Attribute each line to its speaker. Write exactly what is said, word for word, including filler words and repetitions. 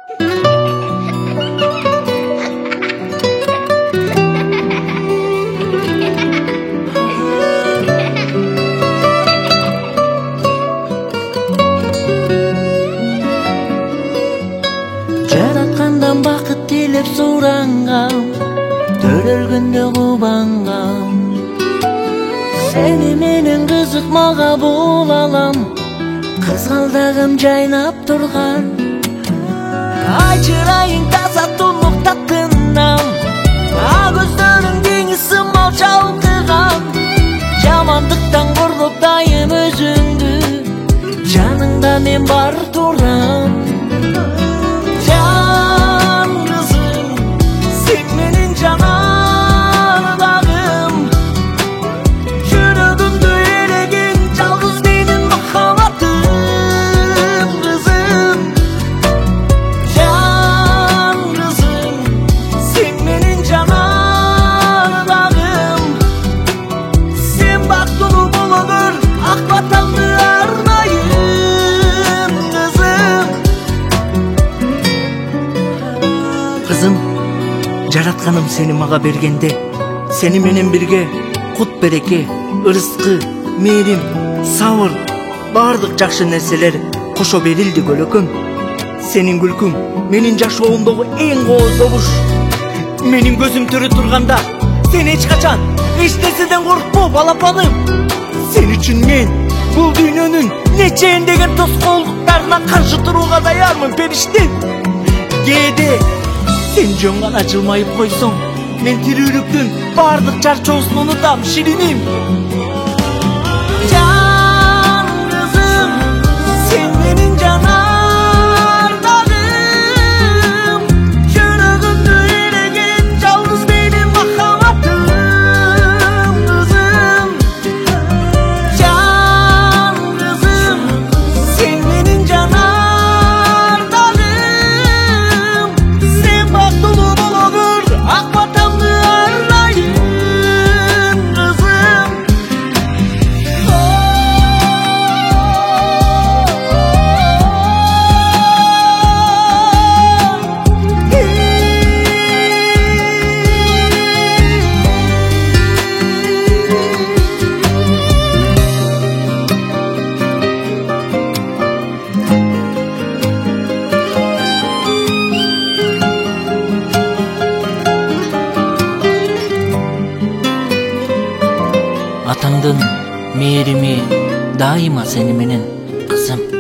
Speaker 1: Жараткандан бакыт тилеп сурангам, төрөлгөндө кубангам. Сени менен кызык мага бул алам, кызгалдагым жайнап турган. Ай чырайың таза тунук таттынам, а көздөрүң деңиз сымал чалкыган. Жамандыктан коргоп дайым өзүңдү, жаныңда мен бар турам. Can kızım, sen benim cananım. Yürüdümdü eregin, yalnız benim muhabbetim kızım. Can kızım, sen benim cananım. Sen bak dolu bulunur, ak vatanlı armayım kızım. Kızım, жаратканым сени мага бергенде, сени менен бирге кут береке, ырыскы, мээрим, сабыр, баардык жакшы нерселер кошо берилди көлөкөм. Сенин күлкүң менин жашоомдогу эң кооз добуш. Менин көзүм тирүү турганда сен эч качан эч нерседен коркпо балапаным. Сен үчүн мен бул дүйнөнүн нече эндеген тоскоолдуктарына каршы турууга даярмын периштем. Кээде сен жөн гана жылмайып койсоң, мен тирүүлүктүн баардык чарчоосун унутам шириним. Can kızım, sen benim canardağım. Yüreğimde eregen, yalnız benim muhabbetim kızım. Can kızım, sen benim canardağım. Sen bak dolu bulunur, ak vatanlı arlayın kızım. Атаңдын мээрими дайыма сени менен кызым.